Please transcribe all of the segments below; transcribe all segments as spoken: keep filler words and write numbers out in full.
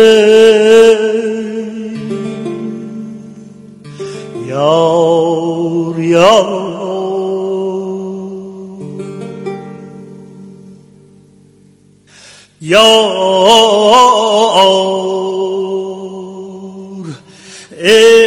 یار یار یار ای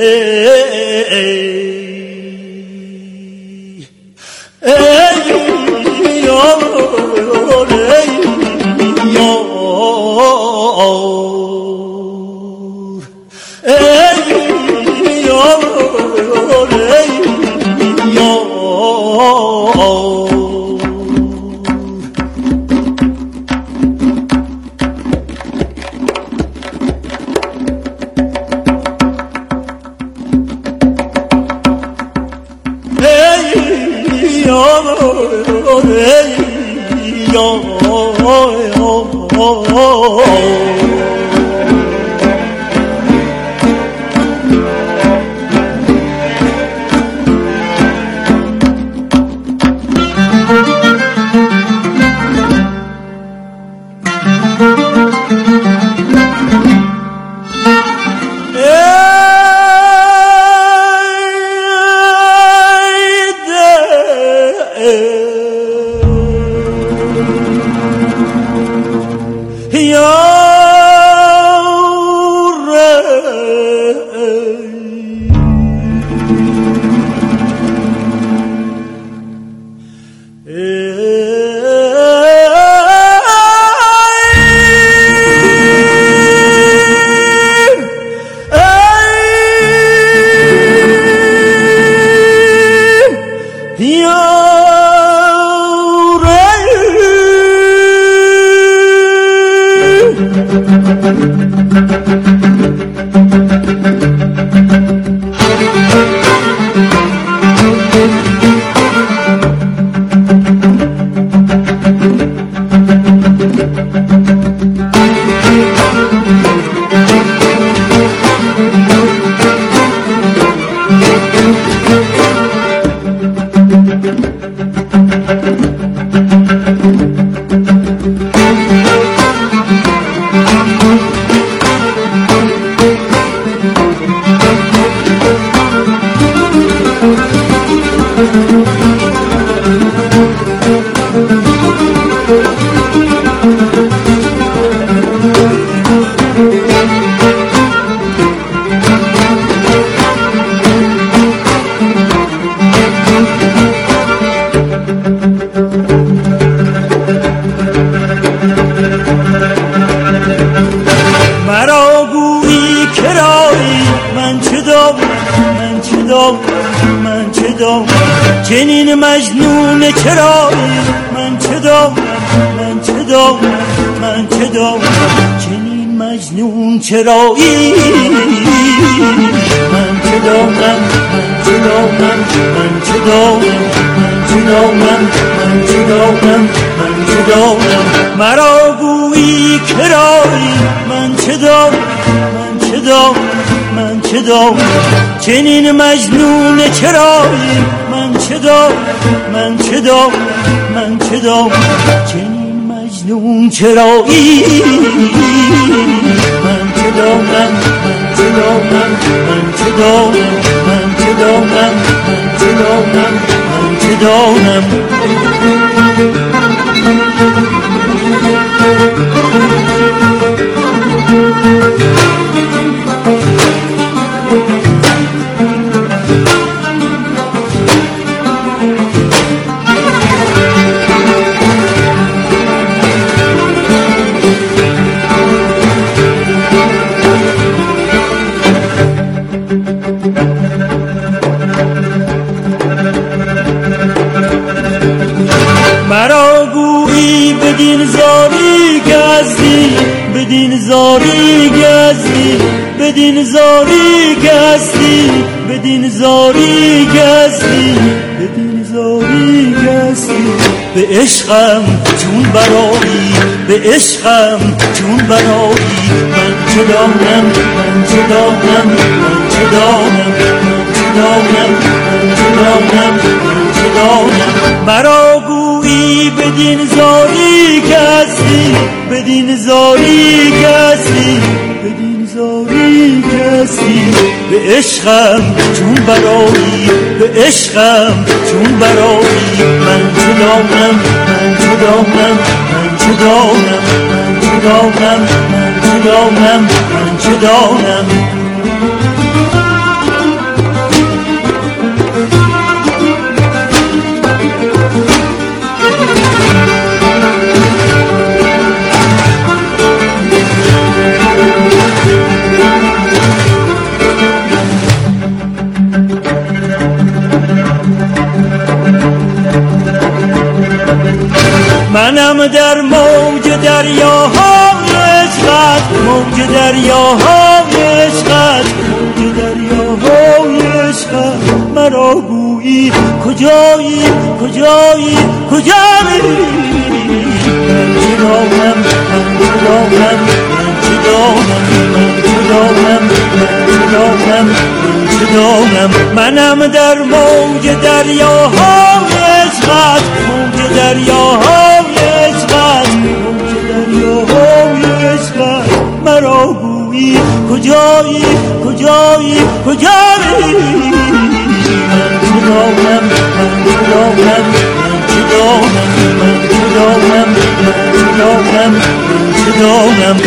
جنین مجنون چرایی من چه دارم من چه دارم من چه دارم جنین مجنون چرایی من چه دارم من چه دارم من چه دارم من چه دارم من چه دارم من چه دارم مرا گویی کرایی من چه دارم من چه دارم من چه دارم جنین مجنون چرایی من چه دارم من چه دارم من چه دارم جنین مجنون چرایی من چه دارم من چه دارم من چه دارم من چه دارم من چه دارم من چه دارم مرا گویی بدین زاری گزدی بدین زاری گزدی بدین زاری گزدی بدین زاری گزدی بدین زاری گزدی به عشقم جون برایی به عشقم جون برایی من چه دانم من چه دانم من چه دانم من چه دانم من چه دانم من چه دانم مرا گویی بدین زاری کسی، بدین زاری کسی، بدین زاری کسی. به عشقم چون برایی، به عشقم چون برایی. من چه دانم، من چه دانم، من چه دانم، من چه دانم، من چه دانم، من چه دانم. منم در موج دریاهای عشقت، موج دریاهای عشقت، موج دریاهای عشقت. مرا گویی کجایی، کجایی، کجایی. من چه دانم، من چه دانم، من چه دانم، من چه دانم، من چه دانم، من چه دانم. منم در موج دریاهای عشقت، موج دریاهای عشقت، موج دریاهای عشقت. مرا گویی کجایی، کجایی، کجایی. من چه دانم، من چه دانم، من چه دانم، من چه دانم، من چه دانم، من چه دانم.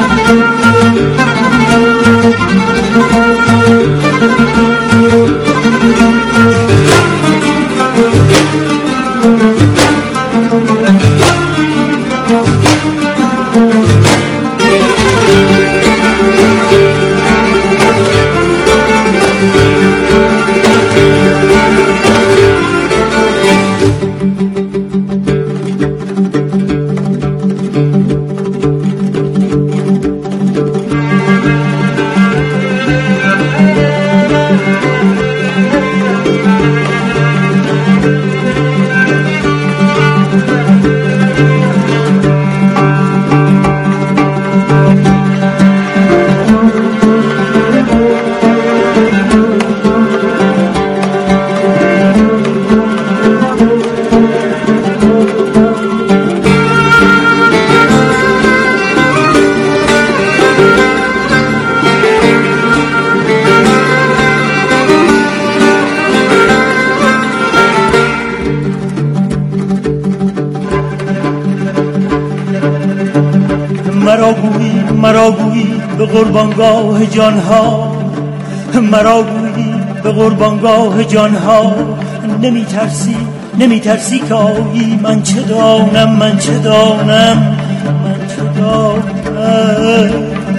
مرا گویی، مرا گویی به قربانگاه جانها، مرا گویی به قربانگاه جانها. نمی ترسی، نمی ترسی که آیی. من چه دانم، من چه دانم، من چه دانم،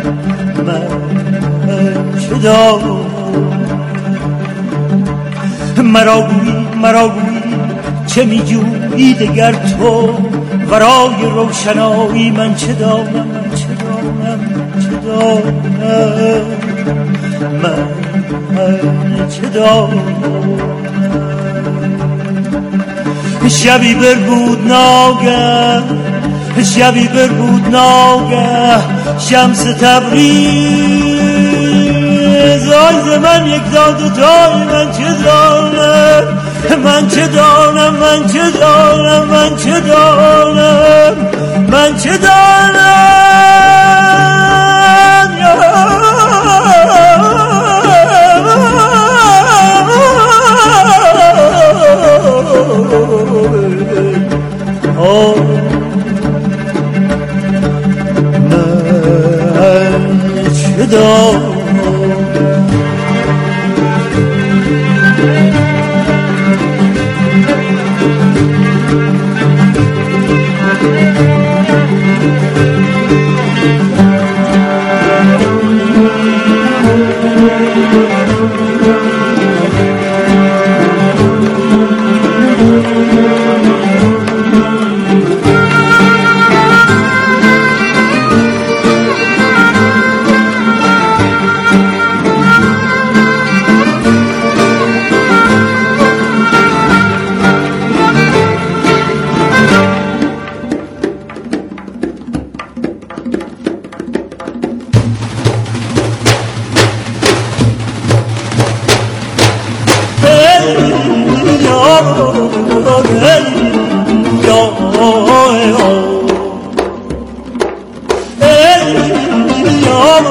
من چه دانم. مرا گویی، مرا گویی چه می جویی دگر تو ورای روشنایی. من چه دانم، من چه دانم، من چه دانم، من چه دانم. شبی بربود ناگه، شبی بربود ناگه شمس تبریز. آی من یک داد تای. من چه دانم، من چه دانم، من چه دانم، من چه دانم، من چه دانم. من چه دانم.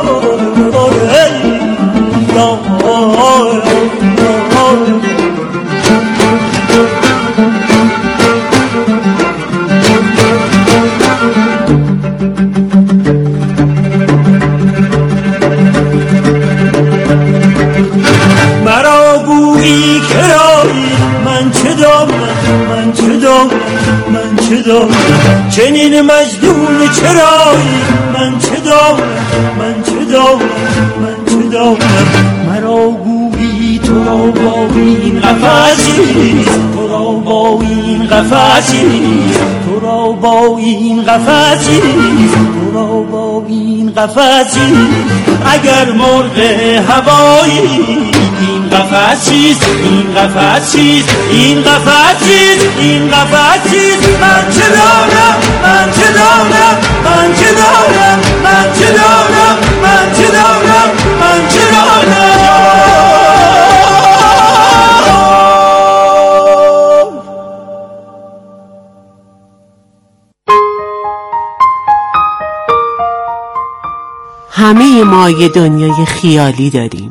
مرا گویی کرایی من چه دانم من چه دانم من چه دانم چنین مجنون چرایی من چه دانم من چه دانم من چه دانم مرا گویی تو را با این قفسی تو را با این قفسی تو را با این قفسی تو را با این قفسی اگر مرغ هوایی این قفس چیست این قفس چیست این قفس چیست این قفس چیست من چه دانم من چه دانم من چه دانم من چه دانم من چه دانم من چه دانم همه ما یه دنیای خیالی داریم.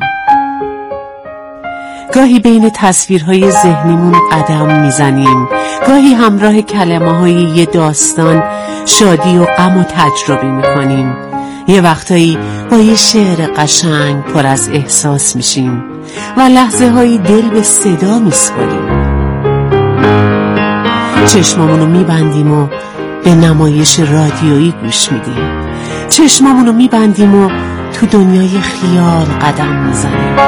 گاهی بین تصویرهای ذهنیمون قدم میزنیم، گاهی همراه کلمه‌های یه داستان شادی و غم و تجربه میکنیم. یه وقتایی با یه شعر قشنگ پر از احساس میشیم و لحظه هایی دل به صدا میسپاریم. چشمامونو میبندیم و به نمایش رادیویی گوش میدیم. چشمامونو میبندیم و تو دنیای خیال قدم میزنیم.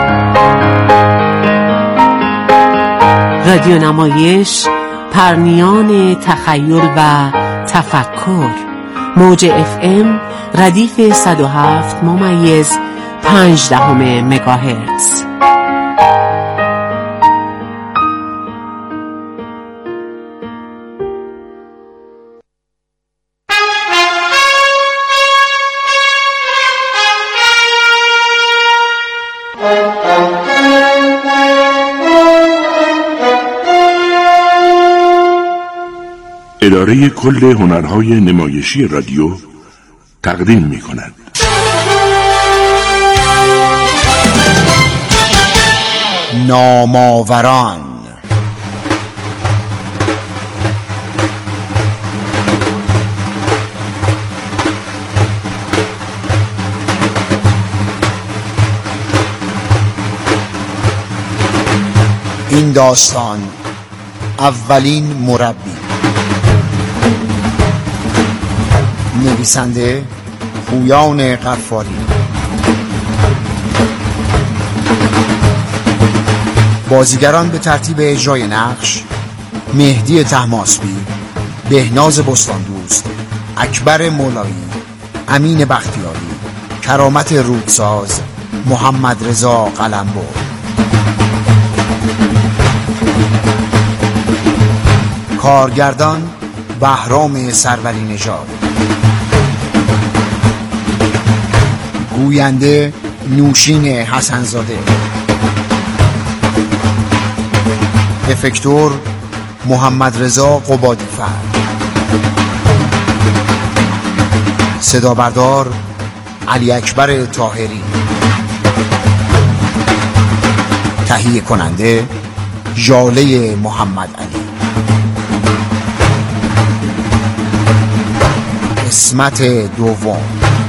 رادیو نمایش، پرنیان تخیل و تفکر، موج اف ام ردیف صد و هفت ممیز پنج دهم مگاهرتز. اداره کل هنرهای نمایشی رادیو تقدیم می کند. نامآوران. این داستان اولین مربی. نویسنده پویان غفاری. بازیگران به ترتیب اجرای نقش: مهدی طهماسبی، بهناز بستاندوست، اکبر مولایی، امین بختیاری، کرامت رودساز، محمد رضا قلمبر. کارگردان بهرام سروری نژاد. گوینده نوشین حسنزاده. افکتور محمد رضا قبادی‌فر. صدا بردار علی اکبر طاهری. تهیه کننده ژاله محمد علی. قسمت دوم.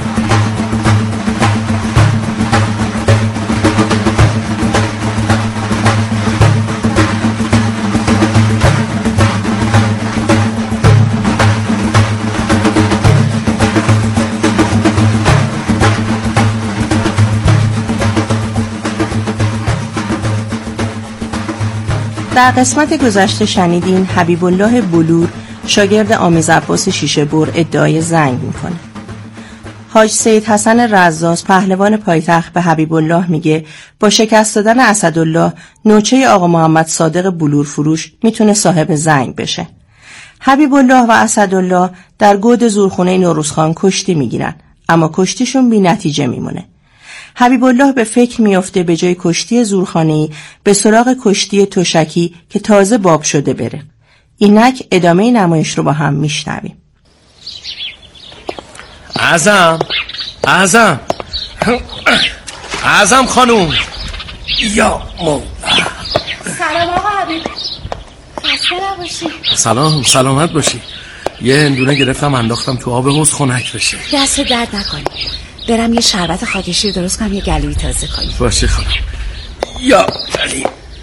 در قسمت گذشته شنیدین حبیب الله بلور شاگرد آمیز عباس شیشه بر ادعای زنگ میکنه. حاج سید حسن رزاز پهلوان پایتخت به حبیب الله میگه با شکست دادن اسدالله نوچه آقا محمد صادق بلور فروش میتونه صاحب زنگ بشه. حبیب الله و اسدالله در گود زورخونه نوروزخان کشتی میگیرن، اما کشتیشون بی نتیجه میمونه. حبیب الله به فکر میفته به جای کشتی زورخانه‌ای به سراغ کشتی تشکی که تازه باب شده بره. اینک ادامه نمایش رو با هم میشنویم. اعظم اعظم اعظم خانوم یا مولا. سلام آقا حبیب، خسته نباشی. سلام، سلامت باشی. یه هندونه گرفتم انداختم تو آب حوض خنک بشه. دست درد نکنی. برم یه شربت خاک شیر درست کنم، یه گلوی تازه کنی. باشه خانم. یا علی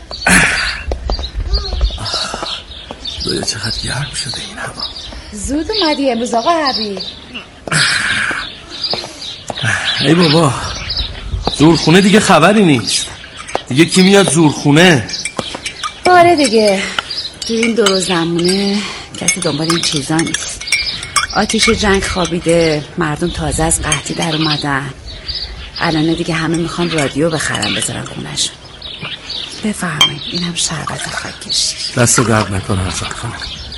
دویا چقدر گرم شده این هوا. زود اومدی امروز آقا حبیب. ای بابا، زورخونه دیگه خبری نیست. دیگه کی میاد زورخونه؟ آره دیگه، تو این دور و زمونه کسی دنبال این چیزا نیست. آتیش جنگ خوابیده، مردم تازه از قحطی در اومدن. الان دیگه همه میخوان رادیو بخرن بذارن خونه‌شون. بفرمایید اینم شربت خاک شیر. دست درد نکنه اعظم خانم.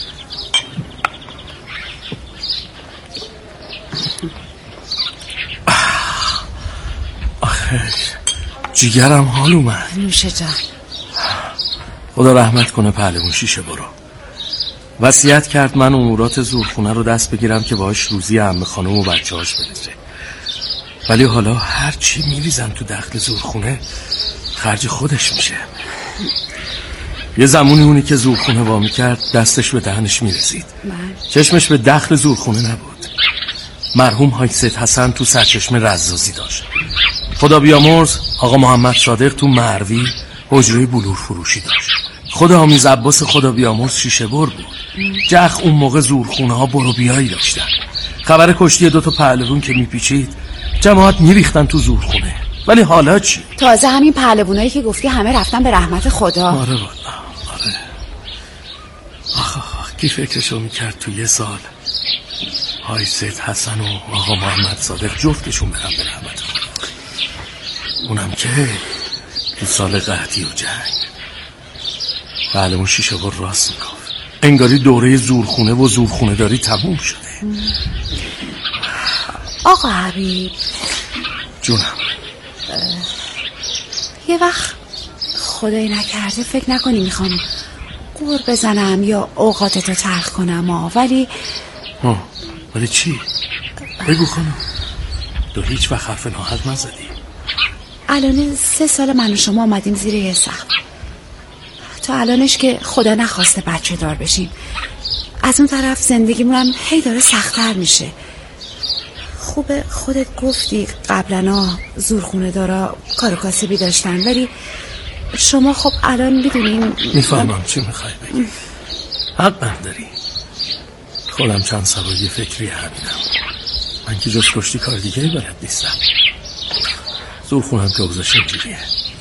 آخه جیگرم حال اومد. نوشه جان. خدا رحمت کنه پهلوان شیشه برو. وصیت کرد من امورات زورخونه رو دست بگیرم که باهاش روزی عمه خانم و بچه‌هاش برسه. ولی حالا هر چی میریزم تو دخل زورخونه خرج خودش میشه. یه زمانی اونی که زورخونه وا میکرد دستش به دهنش میرسید، چشمش به دخل زورخونه نبود. مرحوم حاج سید حسن تو سرچشمه رزازی داشت. خدا بیامرز آقا محمد صادق تو مروی حجره بلور فروشی داشت. خدا آمیز عباس خدا بیامرز شیشه بر بود. جخ اون موقع زورخونه ها برو بیایی داشتن. خبر کشتی دوتا پهلوان که میپیچید جماعت میریختن تو زورخونه. ولی حالا چی؟ تازه همین پهلوانایی که گفتی همه رفتن به رحمت خدا. آره والا آره. آخ آخ کی فکرشو میکرد تو یه سال حاج سید حسن و آقا محمد صادق جفتشون برن به رحمت خدا. اونم که تو سال قحطی و جنگ. پهلوان شیشه بر راست میگفت. انگاری دوره زورخونه و زورخونه داری تموم شده. آقا حبیب جونم، یه وقت خدایی نکرده فکر نکنی میخوام قور بزنم یا اوقاتتو تلخ کنم ها. ولی ها ولی چی؟ بگو خانم. تو هیچ وقت حرف ناحق نزدی. الان سه سال من و شما آمدیم زیر یه سقف. تا الانش که خدا نخواسته بچه دار بشیم. از اون طرف زندگیمونم هی داره سخت‌تر میشه. خوبه خودت گفتی قبلا زورخونه دارا کار و کاسبی داشتن، ولی شما خب الان میدونین. میفهمم چی میخوای بگی. حق نداری. خودم چند سوایی فکری همینم. من که جز کشتی کار دیگه ای بلد نیستم. زورخونم که اوضاعش اینجوریه.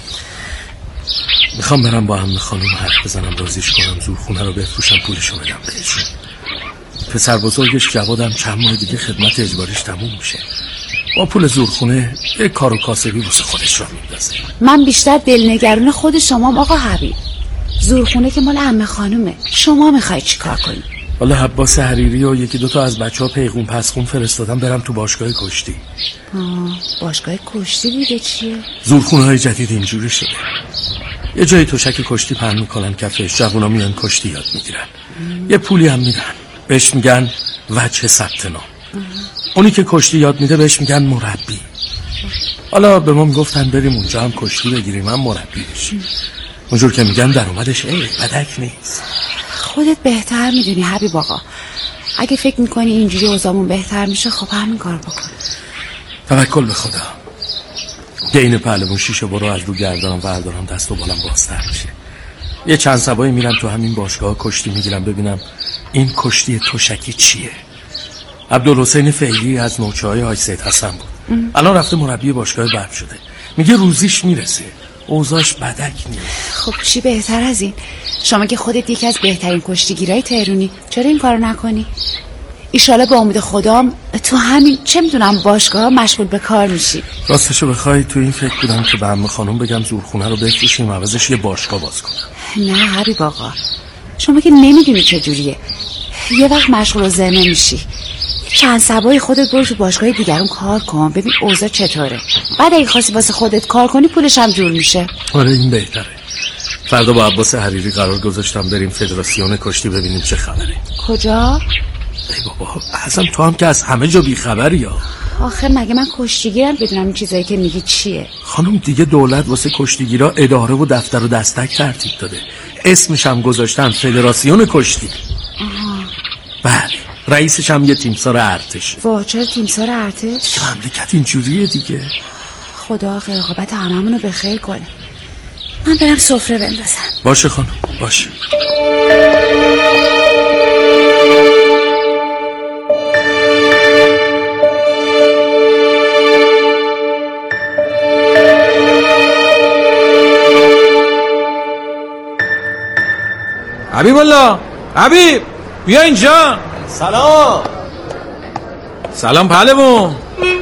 میخوام برم با عمه خانم حرف بزنم رازیش کنم زورخونه رو بفروشم پولشو بدم بهشون. پسر بزرگش جوادم چند ماه دیگه خدمت اجباریش تموم میشه. با پول زورخونه یک کار و کاسبی واسه خودش را میندازه. من بیشتر دلنگرون خود شمام آقا حبیب. زورخونه که مال عمه خانومه. شما میخوای چی کار کنی؟ والا عباس حریری و یکی دوتا از بچه ها پیغون پسخون فرستادم برم تو باشگاه کشتی. آه باشگاه کشتی دیگه چیه؟ زورخونه های جدید اینجوری شده. یه جایی تشک کشتی پهن میکنن کفش، جوونا میان کشتی یاد میگیرن. یه پولی هم میدن بهش میگن وجه ثبت نام. اونی که کشتی یاد میده بهش میگن مربی. حالا به ما میگفتن بریم اونجا هم کشتی بگیریم هم مربی بشیم. اونجور که میگن در اومدش ای بدک نیست. خودت بهتر میدونی حبیب آقا. اگه فکر میکنی اینجوری اوضاعمون بهتر میشه خب همین کار بکن. توکل به خدا. دین پهلوان شیشه برو از رو گردانم بردارم دست و بالم بازتر میشه. یه چند سبایی میرم تو همین باشگاه کشتی میگیرم ببینم این کشتی تشکی چیه. عبدالحسین فعلی از نوچه های حاج سید حسن بود. الان رفته مربی باشگاه برق شده. میگه روزیش میرسه. اوضاعش بدک نیست. خب چی بهتر از این؟ شما که خودت یکی از بهترین کشتیگیرای تهرونی، چرا این کارو نکنی؟ ایشالا به امید خدام تو همین چه میدونم باشگاه مشغول به کار میشی. راستشو بخوای تو این فکر بودم که به عمه خانم بگم زورخونه رو بفروشیم عوضش یه باشگاه باز کنم. نه حبیب آقا، شما که نمیدونی چجوریه. یه وقت مشغول و ذمه میشی. چند سبایی خودت برو تو باشگاه دیگرون کار کن ببین اوضاع چطوره. بعد اگه خواستی واسه خودت کار کنی پولش هم جور میشه. آره این بهتره. فردا با عباس حریری قرار گذاشتم بریم فدراسیون کشتی ببینیم چه خبره. کجا؟ ای بابا اصلا تو هم که از همه جا بیخبری ها. آخه مگه من کشتیگیرم بدونم این چیزایی که میگی چیه؟ خانم دیگه دولت واسه کشتیگیرا اداره و دفتر و دستک ترتیب داده، اسمش هم گذاشتن فدراسیون کشتی. آها. بله، رئیسش هم یه تیمسار ارتش. وا چرا تیمسار ارتش؟ که مملکت اینجوریه دیگه. خدا عاقبت هممونو به خیر کنه. من برم سفره بندازم. باشه خانم، باشه. حبیب الله، حبیب بیا اینجا. سلام. سلام پهلوان.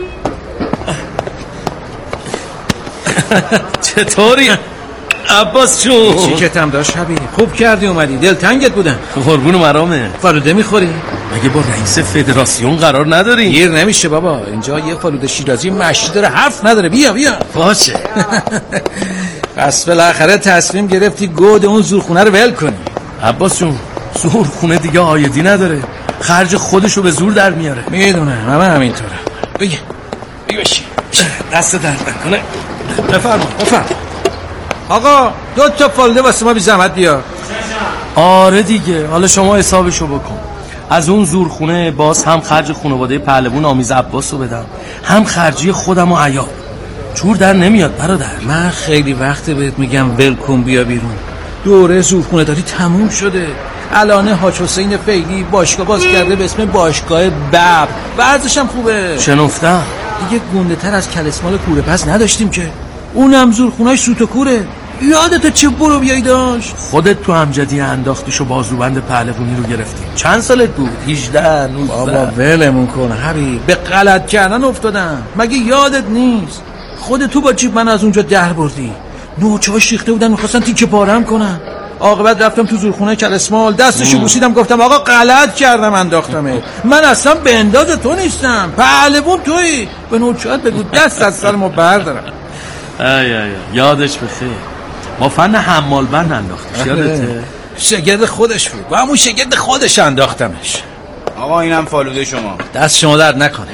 چطوری عباس جون؟ چیکتم داشت حبیب؟ خوب کردی اومدی، دلتنگت بودم. قربون مرامه. فالوده میخوری؟ مگه با رئیس فدراسیون قرار نداری؟ گیر نمیشه بابا، اینجا یه فالوده شیرازی مشتی داره، حرف نداره. بیا بیا. باشه. پس بالاخره تصمیم گرفتی گود اون زورخونه رو ول کنی. عباس جون، زورخونه دیگه عایدی نداره، خرج خودشو به زور در میاره. میدونم، همه همینطوره. بگی بگی بشی دست درد نکنه. بفرما بفرما. آقا دو تا فالوده واسه ما بی زحمت بیار. آره دیگه، حالا شما حسابشو بکن. از اون زورخونه باز هم خرج خانواده پهلوان آمیز عباسو بدم، هم خرجی خودم و عیال. جور در نمیاد برادر. من خیلی وقت بهت میگم ولکن بیا بیرون. دوره زورخونه داری تموم شده. الان حاج حسین فیلی باشگاه باز کرده به اسم باشگاه بب، ورزش هم خوبه. شنفتم. دیگه گنده تر از کلسمال کوره پس نداشتیم که، اونم زورخونه‌اش سوت و کوره. یادت چه برو بیایی داشت؟ خودت تو امجدی انداختیش و بازوبند پهلوانی رو گرفتی. چند سالت بود؟ هجده نوزده. بابا ولمون کن حبیب، به غلط کردن افتادم. مگه یادت نیست خودت تو با جیب من از اونجا در بردی؟ نوچه‌هاش ریخته بودن می‌خواستن تیکه پاره‌ام کنن. عاقبت رفتم تو زورخونه کلسمال، دستشو بوسیدم، گفتم آقا غلط کردم انداختمه. من اصلا به انداز تو نیستم، پهلوان تویی. به نوچه‌ات بگو دست از سر ما بردارم. ای ای ای یادش بخیر. ما فن حمال بند انداختش، یادته؟ شگرد خودش بود، با همون شگرد خودش انداختمش. آقا اینم فالوده شما. دست شما درد نکنه.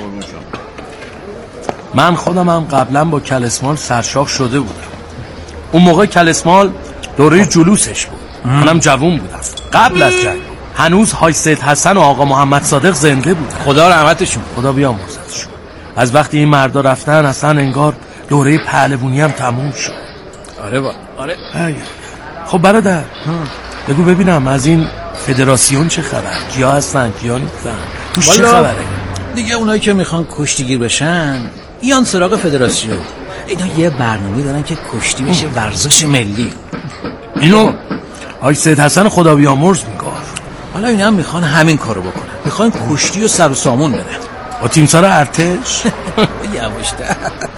من خودم هم قبلا با کلسمال سرشاخ شده بودم. اون موقع کلسمال دوره جلوسش بود، منم جوون بودم، قبل از جنگ. هنوز حاج سید حسن و آقا محمد صادق زنده بود. خدا رحمتشون، خدا بیامرزتشون. از وقتی این مردا رفتن اصلا انگار دوره پهلوانی هم تموم شد. آره با آره. ای. خب برادر بگو ببینم از این فدراسیون چه خبر؟ کیا هستن کیا نیستن؟ توش چه خبره؟ دیگه اونایی که میخوان کشتیگیر بشن ایان سراغ فدراسیون. اینا یه برنامه دارن که کشتی بشه ورزش ملی. اینو حاج سید حسن خدا بیامرز میگه. حالا اینا هم میخوان همین کارو بکنن، میخوان کشتی و سر و سامون بدن با تیمسار ارتش. یواشتر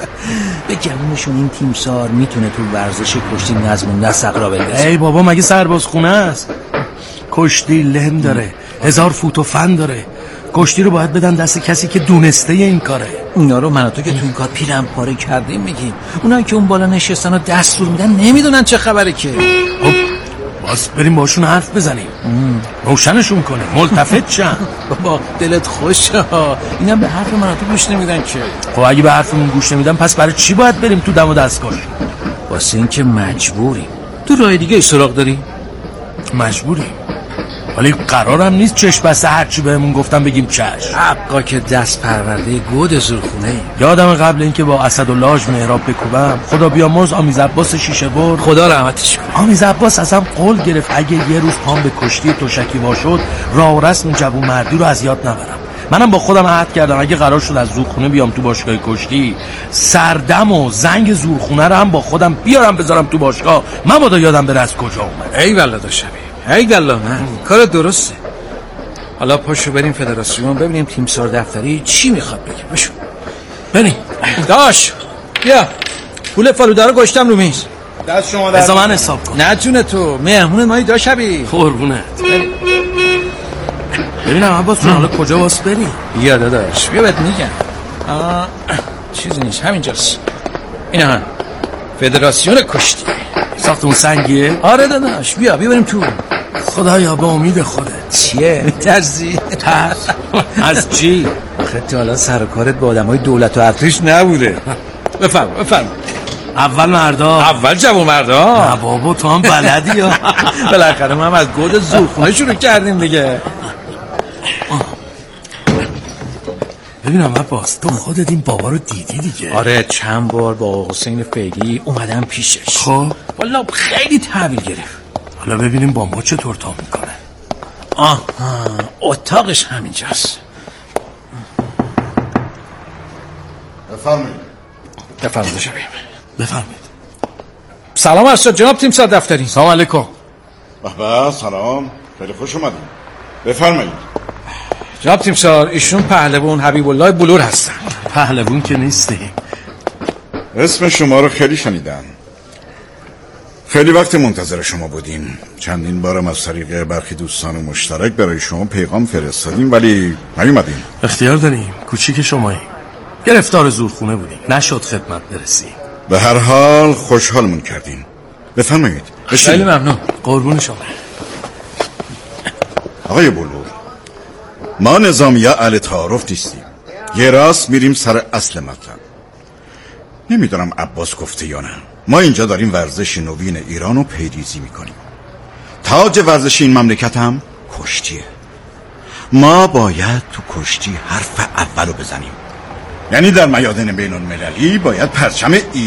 به گمونشون این تیمسار میتونه تو ورزش کشتی نظم و نسق را بندازه. ای بابا مگه سرباز خونه است؟ کشتی لم داره، هزار فوت و فن داره. کشتی رو باید بدن دست کسی که دونسته این کاره. اونا رو من و تو که تو این کار پیرم پاره کردیم میگیم، اونایی که اون بالا نشستن و دستور میدن نمیدونن چه خبره که. خب باز بریم باشون حرف بزنیم، روشنشون کنه، ملتفت شن. بابا دلت خوشه، اینم به حرف من و تو گوش نمیدن که. خب اگه به حرفمون گوش نمیدن پس برای چی باید بریم تو دم و دستگاه؟ واسه این که مجبوریم. تو راه دیگه سراغ داری؟ مجبوریم، ولی قرارم نیست چشم بسته هرچی بهمون گفتم بگیم چشم. حقا که دست پرورده گود زورخونه. یادم قبل اینکه با اسدالله مهراب بکوبم، خدا بیامرز آمیز عباس شیشه بر، خدا رحمتش کنه، آمیز عباس ازم قول گرفت اگه یه روز پام به کشتی تشکی وا شد راه و رسم جوون مردی رو از یاد نبرم. منم با خودم عهد کردم اگه قرار شد از زورخونه بیام تو باشگاه کشتی، سردم و زنگ زورخونه رو هم با خودم بیارم بذارم تو باشگاه، مبادا یادم بره از کجا اومد. ای والله داشتم ای دالله، من کار درسته. حالا پاشو بریم فدراسیون ببینیم تیمسار دفتری چی میخواد بگه. باشو بریم. داش بیا پول فالوده رو گشتم رو میز. دست شما در من حساب کن. نه جون تو، مهمون مایی داش حبیب. قربونت. ببینم عباس حالا کجا واسه بریم؟ بیا داداش بیا بهت میگم. آه چیزی نیست، همینجاست. اینا هم فدراسیون کشتی. ساختمون سنگیه؟ آره داداش بیا بیا بریم تو. خدایا به امید خودت. چیه؟ میترسی؟ ترس؟ از چی؟ آخه تا حالا سر کارت با آدمای دولت و ارتش نبوده. بفرم بفرم. اول مردا. اول جوون مردا. نه بابا تو هم بلدی یا. بالاخره ما هم از گود زورخونه شروع کردیم دیگه. ببینم عباس تو خودت این بابا رو دیدی دیگه؟ آره چند بار با حسین فعلی اومدم پیشش. خب والا خیلی تحویل گرفت. حالا ببینیم با ما چطور تا میکنه. آها اتاقش همینجاست. بفرمایید. بفرمایید شبیم. بفرمایید. سلام عرض جناب تیم سر دفتری. سلام علیکم. بابا سلام، خیلی خوش اومدید. بفرمایید. جناب تیمسار ایشون پهلوان حبیب الله بلور هستن. پهلوان که نیستی. اسم شما رو خیلی شنیدم. خیلی وقت منتظر شما بودیم. چندین بارم از طریق برخی دوستان مشترک برای شما پیغام فرستادیم ولی نیومدین. اختیار داریم، کوچیک شمایی. گرفتار زورخونه بودیم، نشد خدمت برسیم. به هر حال خوشحالمون کردین. بفرمایید. خیلی ممنون. قربون شما. آقای بلور، ما نظامیه اهل تعارف نیستیم. یه راست میریم سر اصل مطلب. نمیدونم عباس گفته یا نه، ما اینجا داریم ورزش نوین ایران رو پیریزی میکنیم. تاج ورزش این مملکت هم کشتیه. ما باید تو کشتی حرف اولو بزنیم. یعنی در میادین بین المللی باید پرچم